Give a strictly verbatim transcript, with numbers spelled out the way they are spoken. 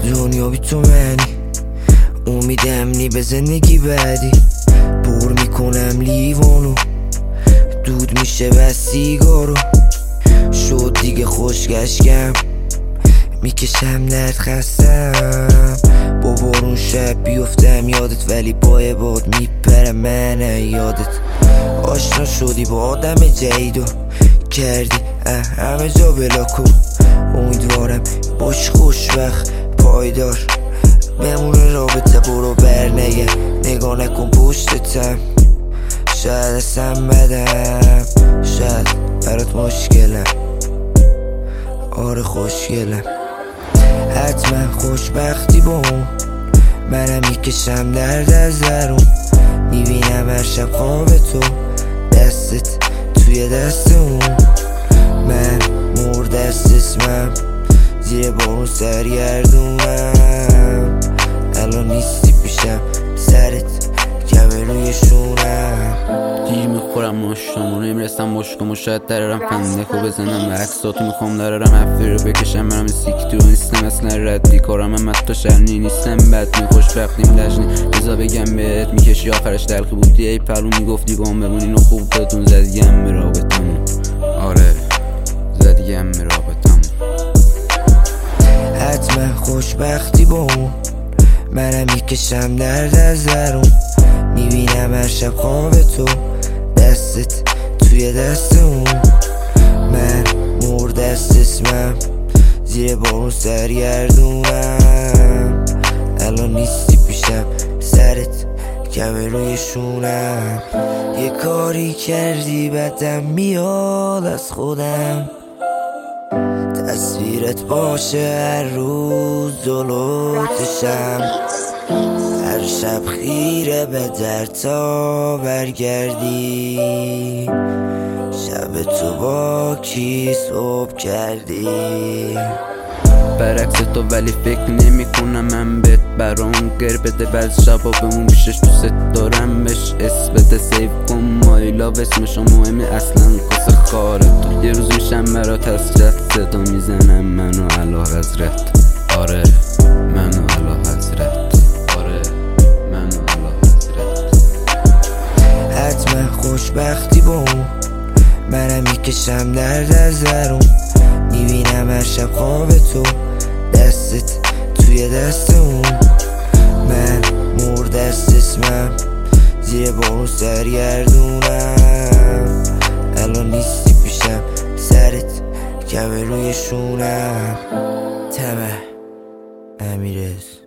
دنیا بی تو منی، امیدم نی به زندگی بعدی. پر میکنم لیوانو، دود میشه و سیگارو. شد دیگه خوشگشکم، میکشم درد خستم. با بارون شب بیفتم یادت، ولی با باد میپرم من یادت. آشنا شدی با آدم جدیدو، کردی همه جا بلاکو. امیدوارم باش خوشبخت پایدار، بمونه رابطه برو بر نگه. نگاه نکن پشتتم، شاید اصلا بدم، شاید برات مشکلم. آره خوشگلم، حتما خوشبختی با اون. منم میکشم درد از درون، میبینم هر شب خواب تو، دستت توی دست اون. من مرد است اسمم، زیر بارون سرگردونم. الان نیستی پیشم، سرت کمه روی شونم. گیر میخورم ماشتامو، نمیرسم باشگاه، شاید درارم فندکو بزنم و عکساتو میخوام درارم حفی رو بکشم. برم سیکتی رو نیستم اصلا ردی، کارم هم تو شرنی نیستم بد می خوشبختیم لجنی. بزا بگم بهت میکشی آخرش دلخی بودی، ای پلو میگفتی با هم بمونین و خوب بهتون زدیم به رابطمون. آره زدیم به رابطمون. حتما خوشبختی با اون، منم میکشم درد از درون. میبینم هر شب خواب تو، دستت توی دست اون. من مرد است اسمم، زیر بارون سرگردونم. الان نیستی پیشم، سرت کمه روی شونم. یه کاری کردی بدم میاد از خودم، تصویرت باشه هر روز جلوتشم. هر شب خیره به در تا برگردی، شب تو با کی صبح کردی. برعکس تو ولی فکر نمی کنم من بهت، برام گر بده بعض شبا بمون پیشش. دوست دارم بهش اس بده، سیف کن مایلا و اسمشو مهمی اصلا کاسه خاره تو. یه روز میشم برات حسرت، صدا میزنم منو علا حضرت. آره منو علا حضرت، آره منو علا حضرت. حتما خوشبختی با اون، منم میکشم درد از درون. میبینم هر شب خواب تو، دستت توی دست اون. من مرد است اسمم، زیر بارون سرگردونم. الان نیستی پیشم، سرت کمه روی شونم. تمه امیرز